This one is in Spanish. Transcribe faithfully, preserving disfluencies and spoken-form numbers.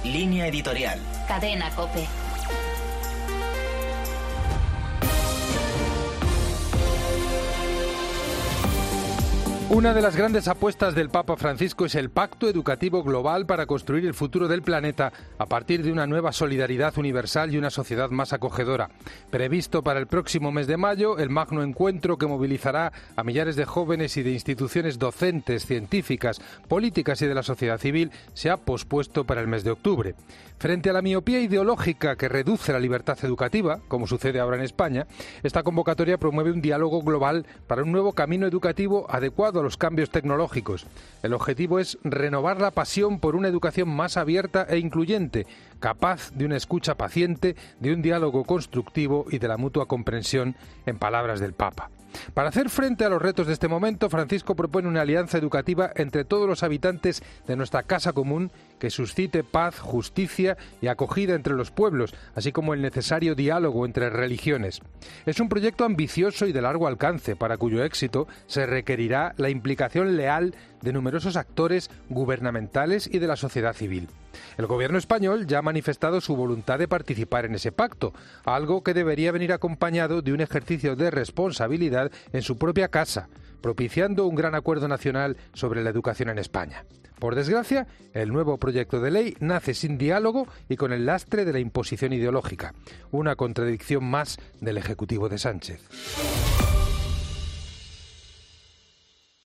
Línea editorial. Cadena COPE. Una de las grandes apuestas del Papa Francisco es el Pacto Educativo Global para construir el futuro del planeta a partir de una nueva solidaridad universal y una sociedad más acogedora. Previsto para el próximo mes de mayo, el magno encuentro que movilizará a millares de jóvenes y de instituciones docentes, científicas, políticas y de la sociedad civil se ha pospuesto para el mes de octubre. Frente a la miopía ideológica que reduce la libertad educativa, como sucede ahora en España, esta convocatoria promueve un diálogo global para un nuevo camino educativo adecuado a los cambios tecnológicos. El objetivo es renovar la pasión por una educación más abierta e incluyente, capaz de una escucha paciente, de un diálogo constructivo y de la mutua comprensión, en palabras del Papa. Para hacer frente a los retos de este momento, Francisco propone una alianza educativa entre todos los habitantes de nuestra casa común que suscite paz, justicia y acogida entre los pueblos, así como el necesario diálogo entre religiones. Es un proyecto ambicioso y de largo alcance, para cuyo éxito se requerirá la implicación leal de numerosos actores gubernamentales y de la sociedad civil. El gobierno español ya ha manifestado su voluntad de participar en ese pacto, algo que debería venir acompañado de un ejercicio de responsabilidad en su propia casa, propiciando un gran acuerdo nacional sobre la educación en España. Por desgracia, el nuevo proyecto de ley nace sin diálogo y con el lastre de la imposición ideológica, una contradicción más del Ejecutivo de Sánchez.